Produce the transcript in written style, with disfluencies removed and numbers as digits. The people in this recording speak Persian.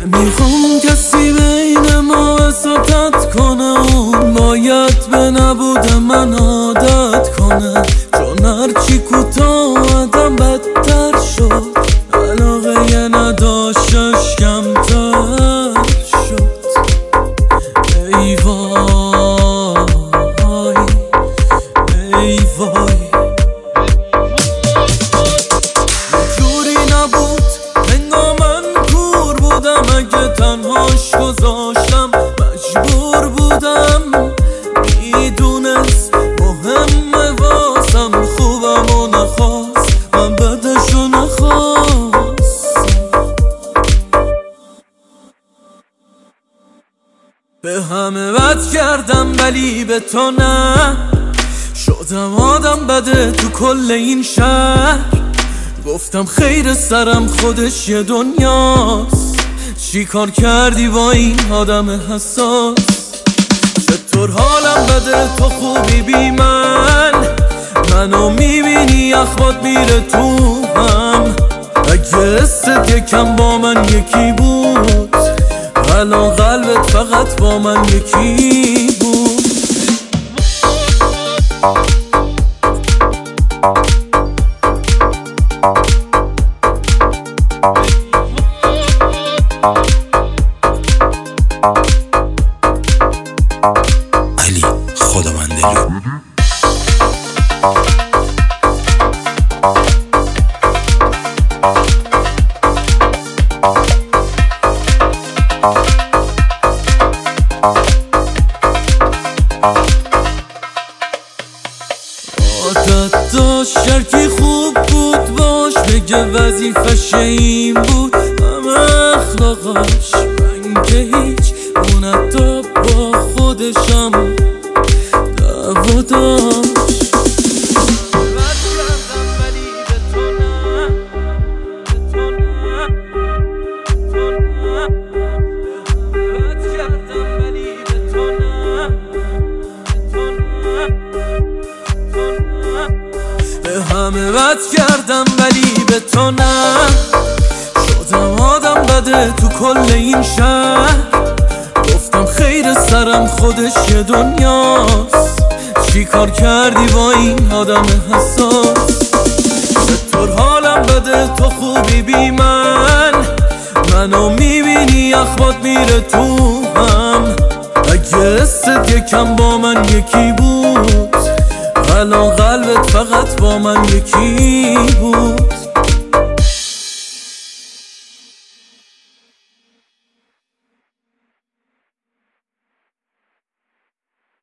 نمیخوام کسی بین ما وساطت کنه، اون باید به نبود من عادت کنه، چون هرچی کوتاه آدم بدتر شد، علاقه یه نداشتش کمتر شد. ای وای ای وای، جوری نبود انگار من کور بودم، اگه تنهاش گذاشتم مجبور بودم، میدونست مهمه واسم، خوبم و نخواست من بدشو نخواست. به همه بد کردم ولی به تو نه، شدم آدم بده تو کل این شهر، گفتم خیر سرم خودش یه دنیاست، چی کار کردی با این آدم حساس؟ چطور حالم بده تو خوبی بی منو میبینی اخبات میره تو هم، اگه حست یکم با من یکی بود، الان قلبت فقط با من یکی بود. علی خداوندلو. عادت داشت شرکی خوب بود باش، بگه وظیفش این بود، همه اخلاقاش، من که هیچ، اون حتی با خودشم دعوا داشت. همه بد کردم ولی به تو نه، شدم آدم بده تو کل این شهر، گفتم خیر سرم خودش یه دنیاست، چی کار کردی با این آدم حساس؟ چطور حالم بده تو خوبی بی منو میبینی اخبات میره تو هم، اگه حست یکم با من یکی بود، الان قلبت فقط با من یکی بود.